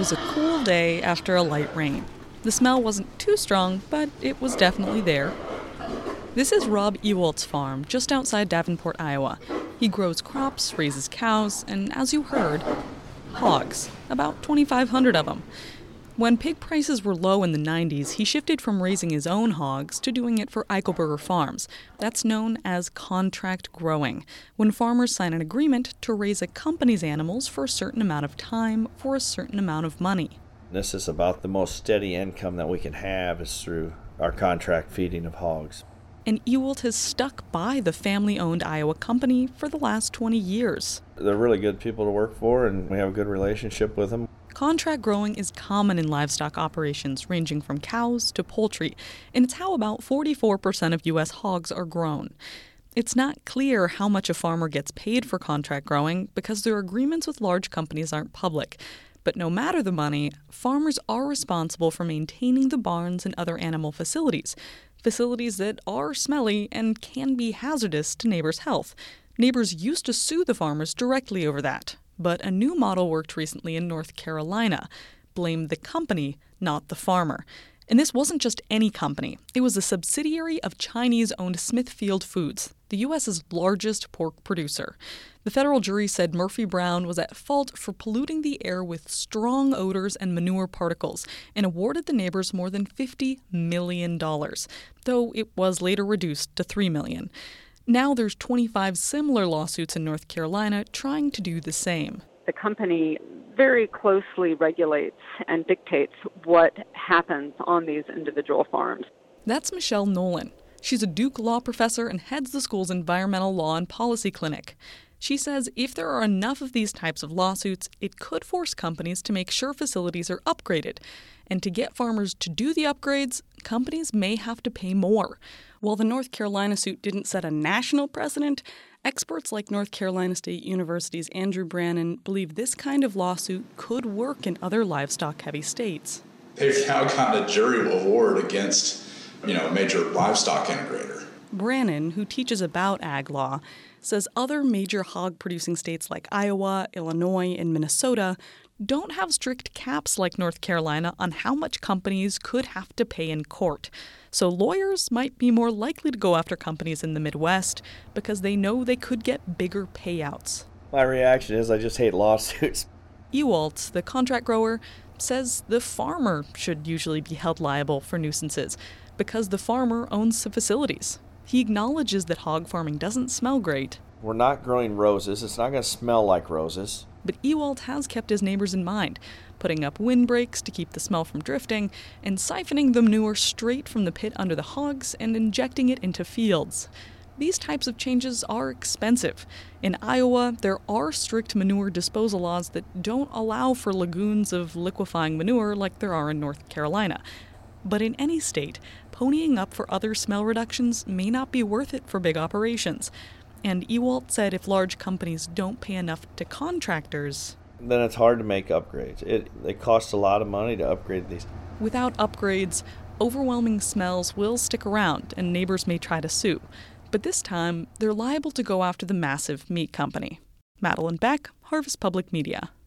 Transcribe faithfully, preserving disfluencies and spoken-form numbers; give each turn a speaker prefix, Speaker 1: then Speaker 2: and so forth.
Speaker 1: was a cool day after a light rain. The smell wasn't too strong, but it was definitely there. This is Rob Ewald's farm, just outside Davenport, Iowa. He grows crops, raises cows, and as you heard, hogs, about twenty-five hundred of them. When pig prices were low in the nineties, he shifted from raising his own hogs to doing it for Eichelberger Farms. That's known as contract growing, when farmers sign an agreement to raise a company's animals for a certain amount of time for a certain amount of money.
Speaker 2: This is about the most steady income that we can have is through our contract feeding of hogs.
Speaker 1: And Ewald has stuck by the family-owned Iowa company for the last twenty years.
Speaker 2: They're really good people to work for, and we have a good relationship with them.
Speaker 1: Contract growing is common in livestock operations, ranging from cows to poultry, and it's how about forty-four percent of U S hogs are grown. It's not clear how much a farmer gets paid for contract growing because their agreements with large companies aren't public. But no matter the money, farmers are responsible for maintaining the barns and other animal facilities, facilities that are smelly and can be hazardous to neighbors' health. Neighbors used to sue the farmers directly over that, but a new model worked recently in North Carolina. Blamed the company, not the farmer. And this wasn't just any company. It was a subsidiary of Chinese-owned Smithfield Foods, the U S's largest pork producer. The federal jury said Murphy Brown was at fault for polluting the air with strong odors and manure particles and awarded the neighbors more than fifty million dollars, though it was later reduced to three million dollars. Now there's twenty-five similar lawsuits in North Carolina trying to do the same.
Speaker 3: The company very closely regulates and dictates what happens on these individual farms.
Speaker 1: That's Michelle Nolan. She's a Duke law professor and heads the school's environmental law and policy clinic. She says if there are enough of these types of lawsuits, it could force companies to make sure facilities are upgraded. And to get farmers to do the upgrades, companies may have to pay more. While the North Carolina suit didn't set a national precedent, experts like North Carolina State University's Andrew Brannon believe this kind of lawsuit could work in other livestock-heavy states.
Speaker 4: They've now gotten a jury award against, you know, a major livestock integrator.
Speaker 1: Brannon, who teaches about ag law, says other major hog-producing states like Iowa, Illinois, and Minnesota don't have strict caps like North Carolina on how much companies could have to pay in court. So lawyers might be more likely to go after companies in the Midwest because they know they could get bigger payouts.
Speaker 2: My reaction is I just hate lawsuits.
Speaker 1: Ewald, the contract grower, says the farmer should usually be held liable for nuisances because the farmer owns the facilities. He acknowledges that hog farming doesn't smell great.
Speaker 2: We're not growing roses. It's not going to smell like roses.
Speaker 1: But Ewald has kept his neighbors in mind, putting up windbreaks to keep the smell from drifting, and siphoning the manure straight from the pit under the hogs and injecting it into fields. These types of changes are expensive. In Iowa, there are strict manure disposal laws that don't allow for lagoons of liquefying manure like there are in North Carolina. But in any state, ponying up for other smell reductions may not be worth it for big operations. And Ewald said if large companies don't pay enough to contractors,
Speaker 2: then it's hard to make upgrades. It, it costs a lot of money to upgrade these.
Speaker 1: Without upgrades, overwhelming smells will stick around and neighbors may try to sue. But this time, they're liable to go after the massive meat company. Madeline Beck, Harvest Public Media.